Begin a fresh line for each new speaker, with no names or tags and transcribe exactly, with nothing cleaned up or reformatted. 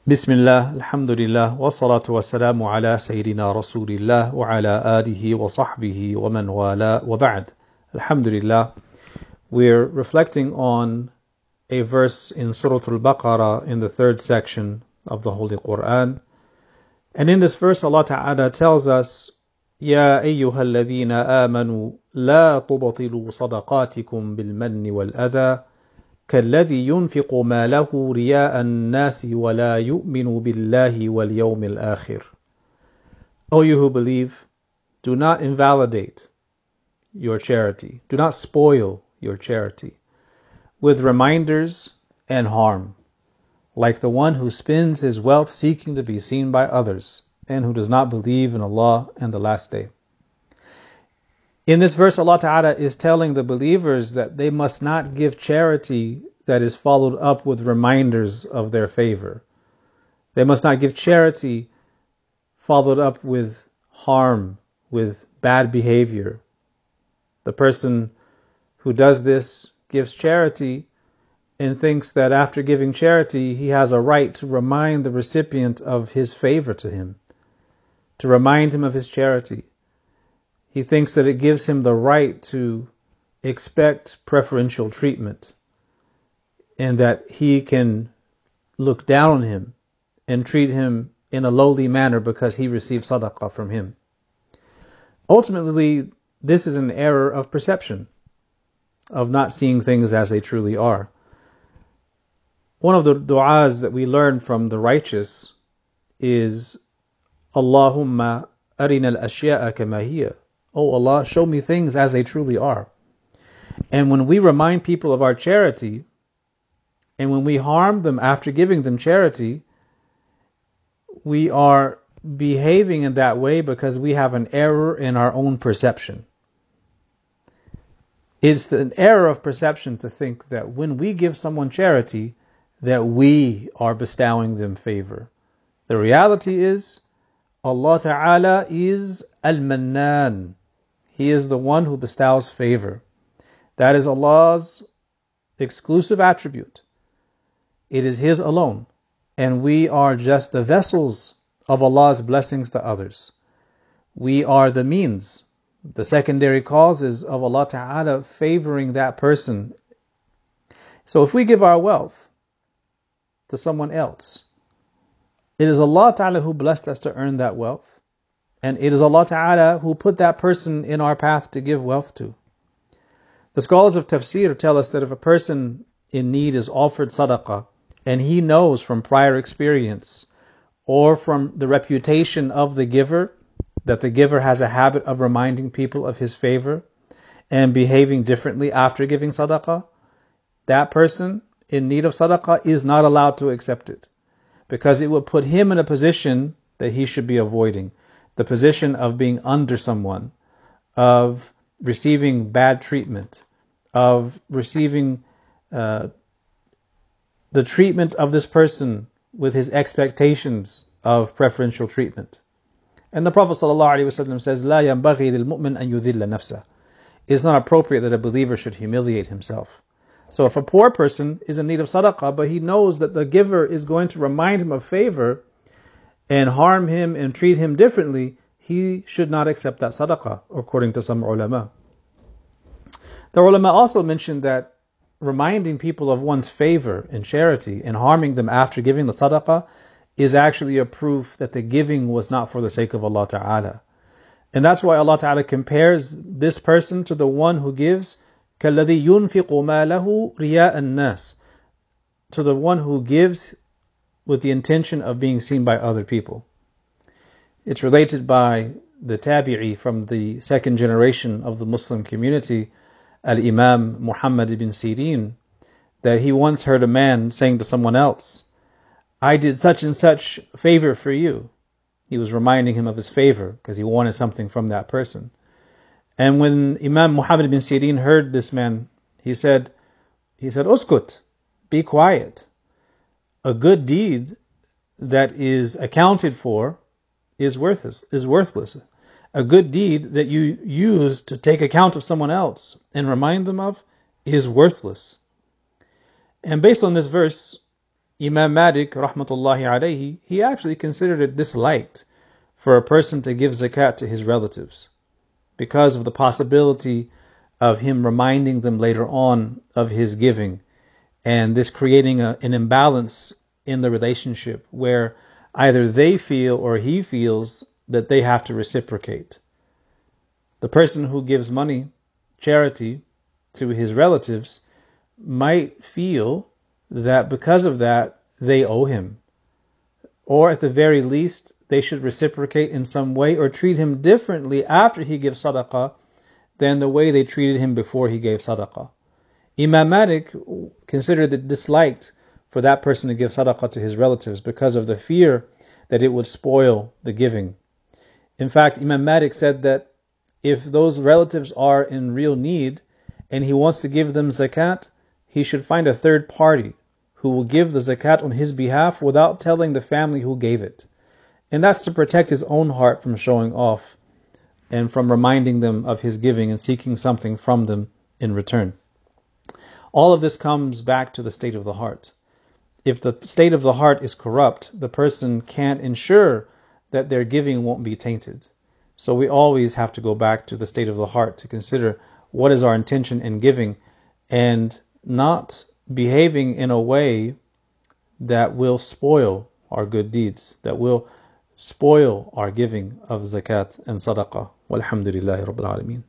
Bismillah, alhamdulillah, wa salatu wa salamu ala Sayyidina Rasulillah wa ala alihi wa sahbihi wa man wala wa ba'd. Alhamdulillah, we're reflecting on a verse in Surah Al-Baqarah in the third section of the Holy Quran. And in this verse, Allah Ta'ala tells us, يَا أَيُّهَا الَّذِينَ آمَنُوا لَا تُبْطِلُوا صَدَقَاتِكُمْ بِالْمَنِّ وَالْأَذَى كالذي ينفق ماله رياء الناس ولا يؤمن بالله واليوم الآخر. O you who believe, do not invalidate your charity, do not spoil your charity with reminders and harm, like the one who spends his wealth seeking to be seen by others, and who does not believe in Allah and the Last Day. In this verse, Allah Ta'ala is telling the believers that they must not give charity that is followed up with reminders of their favor. They must not give charity followed up with harm, with bad behavior. The person who does this gives charity and thinks that after giving charity, he has a right to remind the recipient of his favor to him, to remind him of his charity. He thinks that it gives him the right to expect preferential treatment and that he can look down on him and treat him in a lowly manner because he received sadaqah from him. Ultimately, this is an error of perception, of not seeing things as they truly are. One of the du'as that we learn from the righteous is, Allahumma arina al-ashya'a kama hiya. Oh Allah, show me things as they truly are. And when we remind people of our charity, and when we harm them after giving them charity, we are behaving in that way because we have an error in our own perception. It's an error of perception to think that when we give someone charity, that we are bestowing them favor. The reality is, Allah Ta'ala is Al-Mannan. He is the one who bestows favor. That is Allah's exclusive attribute. It is His alone. And we are just the vessels of Allah's blessings to others. We are the means, the secondary causes of Allah Ta'ala favoring that person. So if we give our wealth to someone else, it is Allah Ta'ala who blessed us to earn that wealth. And it is Allah Ta'ala who put that person in our path to give wealth to. The scholars of tafsir tell us that if a person in need is offered sadaqah, and he knows from prior experience or from the reputation of the giver that the giver has a habit of reminding people of his favor and behaving differently after giving sadaqah, that person in need of sadaqah is not allowed to accept it, because it will put him in a position that he should be avoiding. The position of being under someone, of receiving bad treatment, of receiving uh, the treatment of this person with his expectations of preferential treatment. And the Prophet ﷺ says, لا ينبغي للمؤمن أن يذل نفسه. It is not appropriate that a believer should humiliate himself. So if a poor person is in need of sadaqah, but he knows that the giver is going to remind him of favor and harm him and treat him differently, he should not accept that sadaqah, according to some ulama. The ulama also mentioned that reminding people of one's favor and charity and harming them after giving the sadaqah is actually a proof that the giving was not for the sake of Allah Ta'ala. And that's why Allah Ta'ala compares this person to the one who gives كَالَّذِي يُنْفِقُ مَالَهُ رِيَاءَ النَّاسِ, to the one who gives with the intention of being seen by other people. It's related by the tabi'i from the second generation of the Muslim community, Al-Imam Muhammad ibn Sirin, that he once heard a man saying to someone else, I did such and such favor for you. He was reminding him of his favor because he wanted something from that person. And when Imam Muhammad ibn Sirin heard this man, he said, he said, Uskut, be quiet. A good deed that is accounted for is worthless, is worthless. A good deed that you use to take account of someone else and remind them of is worthless. And based on this verse, Imam Malik, rahmatullahi alayhi, he actually considered it disliked for a person to give zakat to his relatives because of the possibility of him reminding them later on of his giving, and this creating a, an imbalance in the relationship where either they feel or he feels that they have to reciprocate. The person who gives money, charity, to his relatives might feel that because of that they owe him, or at the very least they should reciprocate in some way or treat him differently after he gives sadaqah than the way they treated him before he gave sadaqah. Imam Malik considered it disliked for that person to give sadaqah to his relatives because of the fear that it would spoil the giving. In fact, Imam Malik said that if those relatives are in real need and he wants to give them zakat, he should find a third party who will give the zakat on his behalf without telling the family who gave it. And that's to protect his own heart from showing off and from reminding them of his giving and seeking something from them in return. All of this comes back to the state of the heart. If the state of the heart is corrupt, the person can't ensure that their giving won't be tainted. So we always have to go back to the state of the heart to consider what is our intention in giving and not behaving in a way that will spoil our good deeds, that will spoil our giving of zakat and sadaqah. Walhamdulillahi Rabbil Alameen.